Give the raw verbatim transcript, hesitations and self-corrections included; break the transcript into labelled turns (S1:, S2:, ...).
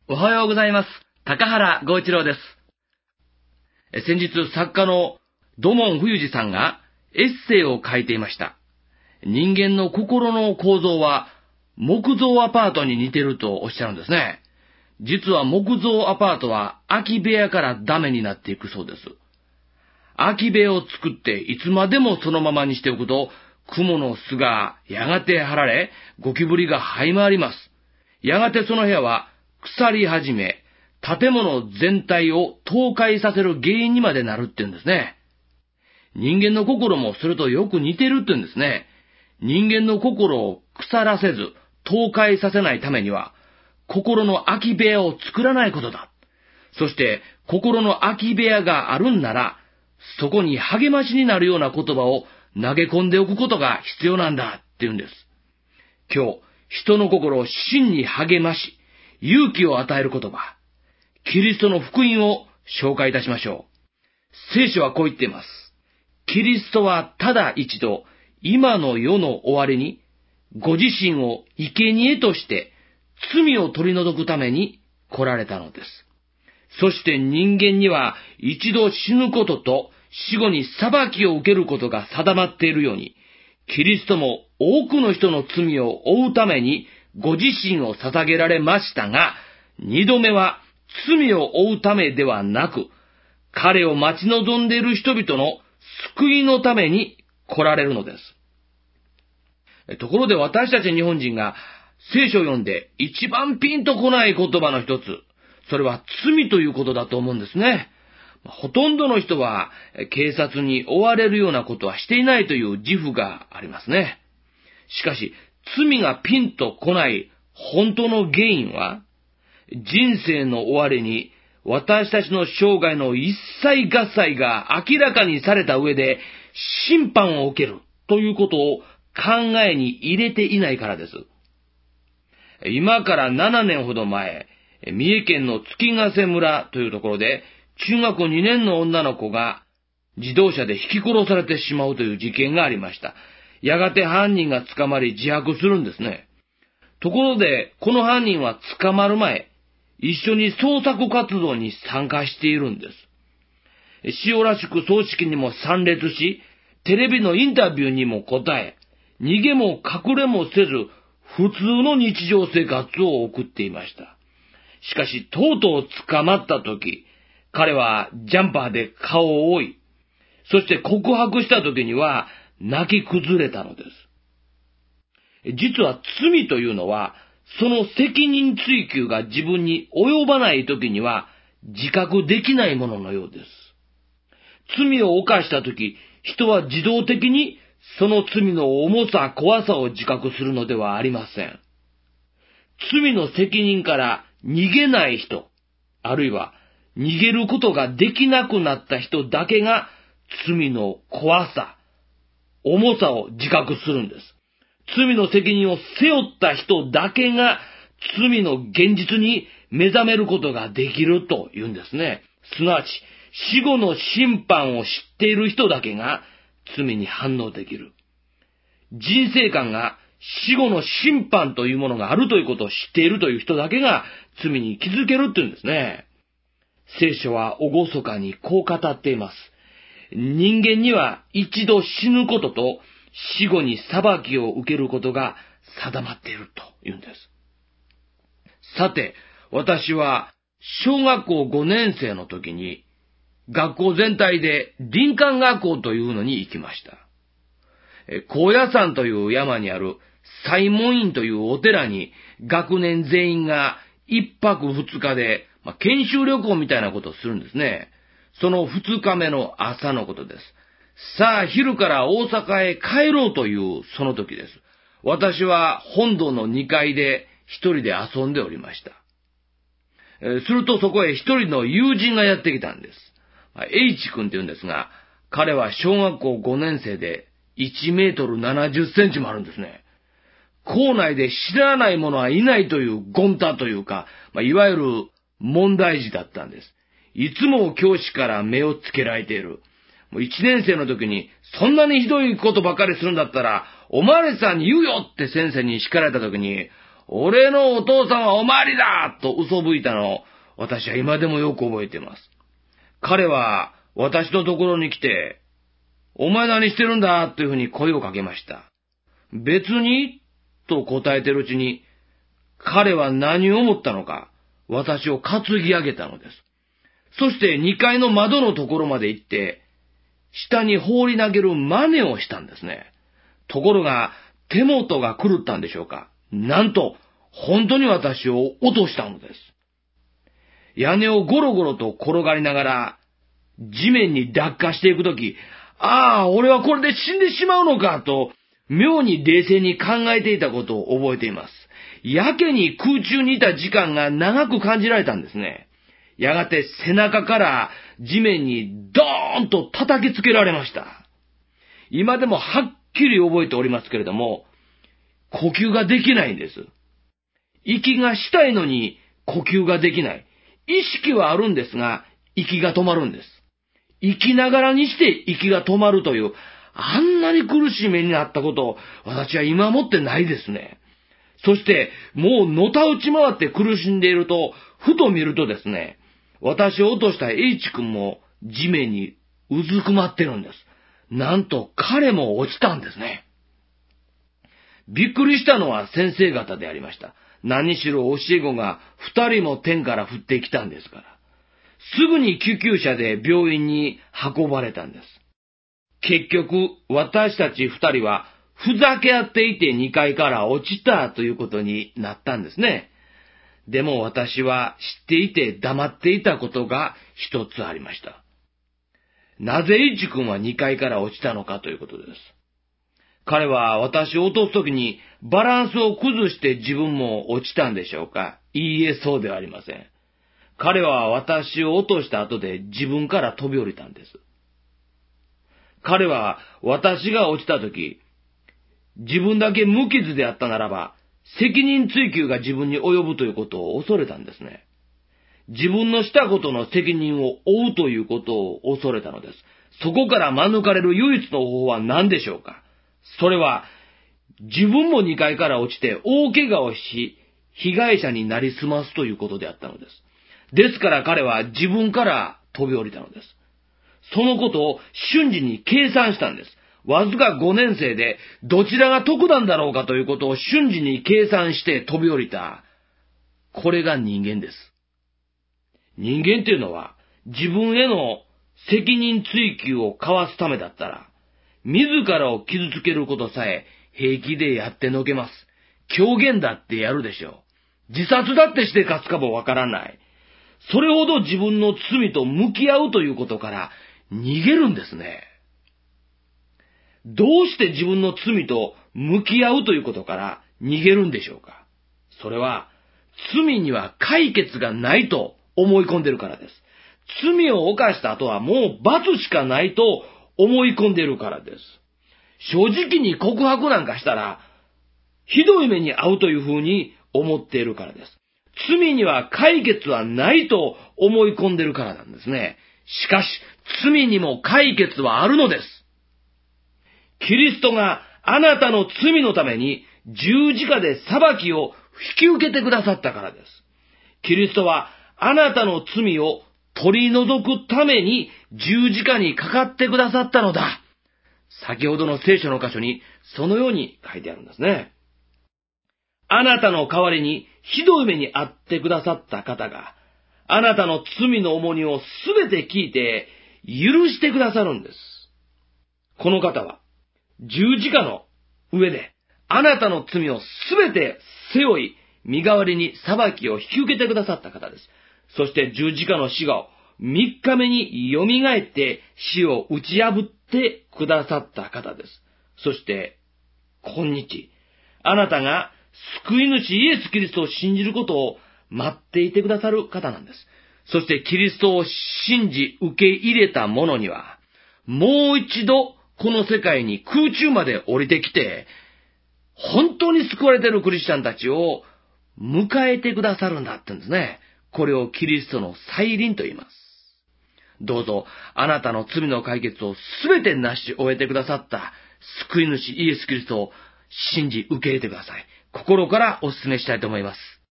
S1: おはようございます。高原剛一郎です。先日作家の土門冬治さんがエッセイを書いていました。人間の心の構造は木造アパートに似てるとおっしゃるんですね。実は木造アパートは空き部屋からダメになっていくそうです。空き部屋を作っていつまでもそのままにしておくと、雲の巣がやがて張られ、ゴキブリが這い回ります。やがてその部屋は腐り始め、建物全体を倒壊させる原因にまでなるって言うんですね。人間の心もそれとよく似てるって言うんですね。人間の心を腐らせず、倒壊させないためには、心の空き部屋を作らないことだ。そして、心の空き部屋があるんなら、そこに励ましになるような言葉を投げ込んでおくことが必要なんだって言うんです。今日、人の心を真に励まし、勇気を与える言葉、キリストの福音を紹介いたしましょう。聖書はこう言っています。キリストはただ一度、今の世の終わりに、ご自身を生贄として罪を取り除くために来られたのです。そして人間には一度死ぬことと死後に裁きを受けることが定まっているように、キリストも多くの人の罪を負うためにご自身を捧げられましたが、二度目は罪を負うためではなく、彼を待ち望んでいる人々の救いのために来られるのです。ところで私たち日本人が聖書を読んで一番ピンとこない言葉の一つ、それは罪ということだと思うんですね。ほとんどの人は警察に追われるようなことはしていないという自負がありますね。しかし、罪がピンとこない本当の原因は、人生の終わりに私たちの生涯の一切合切が明らかにされた上で審判を受けるということを考えに入れていないからです。今からななねんほど前、三重県の月ヶ瀬村というところで中学にねんの女の子が自動車で引き殺されてしまうという事件がありました。やがて犯人が捕まり自白するんですね。ところで、この犯人は捕まる前、一緒に捜索活動に参加しているんです。塩らしく葬式にも参列し、テレビのインタビューにも答え、逃げも隠れもせず、普通の日常生活を送っていました。しかし、とうとう捕まった時、彼はジャンパーで顔を覆い、そして告白した時には泣き崩れたのです。実は罪というのは、その責任追及が自分に及ばない時には自覚できないもののようです。罪を犯した時、人は自動的にその罪の重さ、怖さを自覚するのではありません。罪の責任から逃げない人、あるいは逃げることができなくなった人だけが罪の怖さ、重さを自覚するんです。罪の責任を背負った人だけが罪の現実に目覚めることができるというんですね。すなわち死後の審判を知っている人だけが罪に反応できる。人生観が死後の審判というものがあるということを知っているという人だけが罪に気づけるというんですね。聖書は厳かにこう語っています。人間には一度死ぬことと死後に裁きを受けることが定まっていると言うんです。さて、私は小学校ごねん生の時に学校全体で林間学校というのに行きました。高野山という山にある西門院というお寺に学年全員が一泊二日で、まあ、研修旅行みたいなことをするんですね。その二日目の朝のことです。さあ、昼から大阪へ帰ろうというその時です。私は本堂のにかいで一人で遊んでおりました。えー、するとそこへ一人の友人がやってきたんです。H 君って言うんですが、彼は小学校ごねん生でいちメートルななじゅっセンチもあるんですね。校内で知らない者はいないというゴンタというか、まあ、いわゆる問題児だったんです。いつも教師から目をつけられている。もういちねん生の時に、そんなにひどいことばかりするんだったら、おまわりさんに言うよって先生に叱られた時に、 俺のお父さんはおまわりだと嘘吹いたのを私は今でもよく覚えています。彼は私のところに来て、お前何してるんだというふうに声をかけました。別にと答えてるうちに、彼は何を思ったのか、私を担ぎ上げたのです。そしてにかいの窓のところまで行って、下に放り投げる真似をしたんですね。ところが、手元が狂ったんでしょうか。なんと、本当に私を落としたのです。屋根をゴロゴロと転がりながら、地面に落下していくとき、ああ、俺はこれで死んでしまうのかと、妙に冷静に考えていたことを覚えています。やけに空中にいた時間が長く感じられたんですね。やがて背中から地面にドーンと叩きつけられました。今でもはっきり覚えておりますけれども、呼吸ができないんです。息がしたいのに呼吸ができない。意識はあるんですが、息が止まるんです。生きながらにして息が止まるという、あんなに苦しい目になったことを私は今もってないですね。そして、もうのたうち回って苦しんでいると、ふと見るとですね、私を落とした H 君も地面にうずくまってるんです。なんと彼も落ちたんですね。びっくりしたのは先生方でありました。何しろ教え子が二人も天から降ってきたんですから。すぐに救急車で病院に運ばれたんです。結局、私たち二人はふざけ合っていてにかいから落ちたということになったんですね。でも私は知っていて黙っていたことが一つありました。なぜイチ君はにかいから落ちたのかということです。彼は私を落とすときにバランスを崩して自分も落ちたんでしょうか？いいえ、そうではありません。彼は私を落とした後で自分から飛び降りたんです。彼は私が落ちたとき、自分だけ無傷であったならば、責任追及が自分に及ぶということを恐れたんですね。自分のしたことの責任を負うということを恐れたのです。そこから免れる唯一の方法は何でしょうか？それは、自分もにかいから落ちて大怪我をし、被害者になりすますということであったのです。ですから彼は自分から飛び降りたのです。そのことを瞬時に計算したんです。わずかごねん生でどちらが得なんだろうかということを瞬時に計算して飛び降りた。これが人間です。人間っていうのは自分への責任追及をかわすためだったら、自らを傷つけることさえ平気でやってのけます。狂言だってやるでしょう。自殺だってして勝つかもわからない。それほど自分の罪と向き合うということから逃げるんですね。どうして自分の罪と向き合うということから逃げるんでしょうか？それは罪には解決がないと思い込んでるからです。罪を犯した後はもう罰しかないと思い込んでるからです。正直に告白なんかしたらひどい目に遭うというふうに思っているからです。罪には解決はないと思い込んでるからなんですね。しかし罪にも解決はあるのです。キリストがあなたの罪のために十字架で裁きを引き受けてくださったからです。キリストはあなたの罪を取り除くために十字架にかかってくださったのだ。先ほどの聖書の箇所にそのように書いてあるんですね。あなたの代わりにひどい目に遭ってくださった方が、あなたの罪の重荷をすべて聞いて許してくださるんです。この方は十字架の上であなたの罪をすべて背負い、身代わりに裁きを引き受けてくださった方です。そして十字架の死後、三日目に蘇って死を打ち破ってくださった方です。そして、今日、あなたが救い主イエス・キリストを信じることを待っていてくださる方なんです。そしてキリストを信じ受け入れた者には、もう一度この世界に空中まで降りてきて、本当に救われているクリスチャンたちを迎えてくださるんだって言うんですね。これをキリストの再臨と言います。どうぞあなたの罪の解決をすべて成し終えてくださった救い主イエス・キリストを信じ受け入れてください。 心からお勧めしたいと思います。